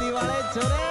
धोती वाले छोरे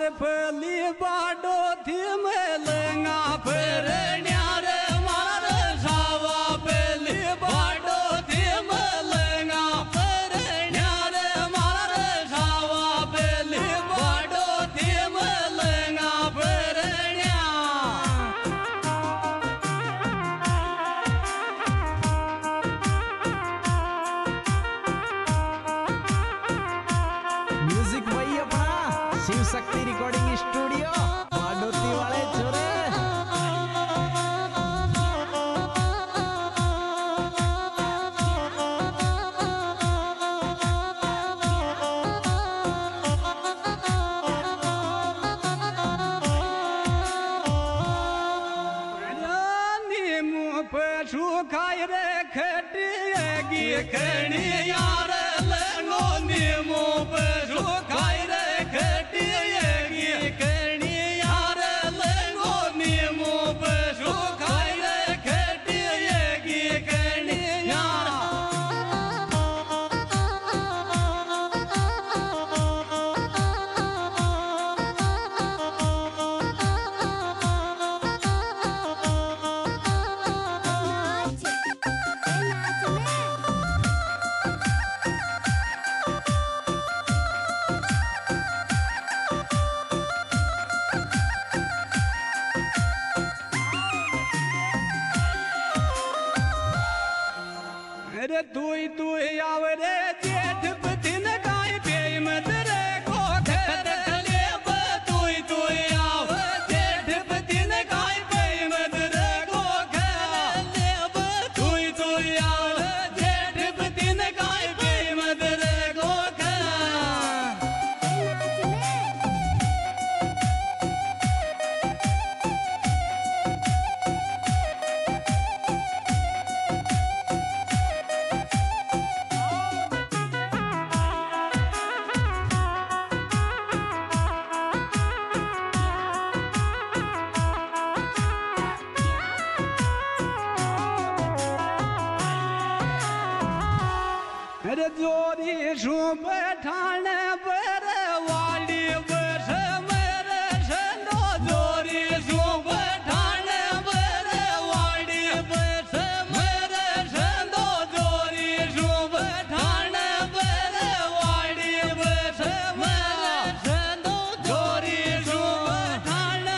फली बाडो थी में लेंगा फिर न्यार मार सावा फली बाडो थी में लेंगा फिर न्यार मार सावा फली बाडो थी में लेंगा फिर म्यूजिक भाई अपना शिव शक्ति रिकॉर्डिंग स्टूडियो बाडोती वाले छोरे। पशु खाई रे खटिएगी खड़ी यार लेंगो नीमू पशु खाई रे खटिएगी खड़ी यार लेंगो नीमू पशु खाई रे खटिएगी खड़ी यार। अरे तू आव रे जेठ बदिन गाय पे मत रे को घर ले तू आव जेठ बदिन गाय पे मत रे को घर ले तू आव जेठ बदिन गाय पे मत रे को घर। अरे जोरी शू बैठाने पर वाली बस मेरे संदो जोरी शू बैठाने पर वाली बस मेरे संदो जोरी शू बैठाने पर वाली बस मेरे संदो जोरी शू बैठाना।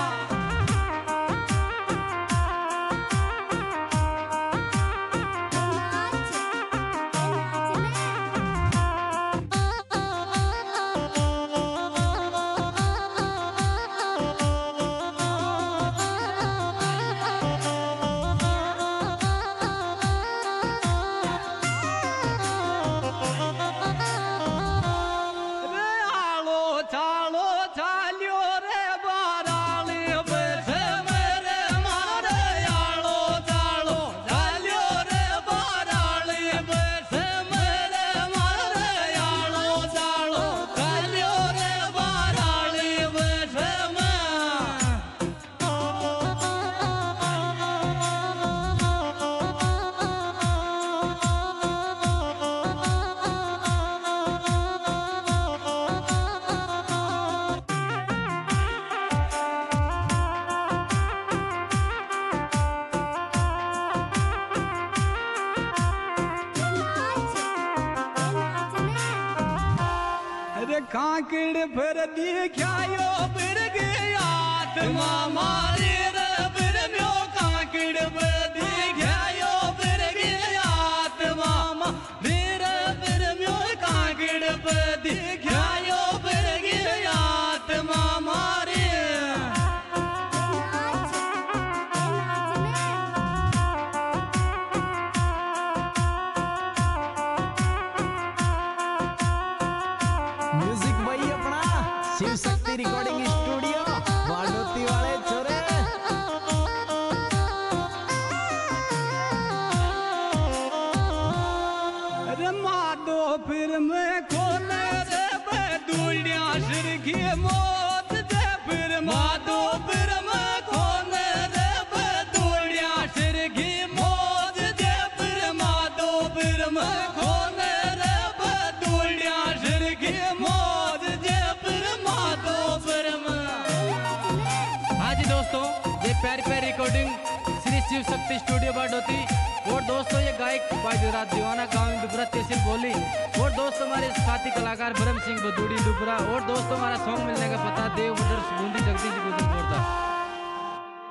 चालो चाल्यो रे बाराली बस मेरे मारे आलो चालो चाल्यो रे बाराली बस मेरे मारे आलो चालो चाल्यो रे बाराली बस कांकड़ फिर दिखायो फिर गया आत्मा मारे रे फिर म्यो कांकड़ फिर दिखायो फिर गया आत्मा मारे रे फिर म्यो कांकड़ फिर दिखायो फिर गया आत्मा मारे। म्यूजिक भाई अपना शिव शक्ति रिकॉर्डिंग स्टूडियो बाडोती वाले छोरे। अरे मादो फिर मैं खोले रे बदुलिया सिर की मौत दे फिर मादो फिर मैं खोले रे बदुलिया सिर की मौत दे फिर मादो फिर मैं खोले रे बदुलिया सिर की मौत दे फिर मादो फिर ये प्यारी प्यारी रिकॉर्डिंग श्री शिव शक्ति स्टूडियो बाडोती। और दोस्तों ये गायक भाई देवराज दीवाना गांव डुबरा तहसील बोली। और दोस्तों हमारे साथी कलाकार ब्रह्म सिंह बदूड़ी डुबरा। और दोस्तों हमारा सॉन्ग मिलने का पता देव मदर्स बूंदी जगदीश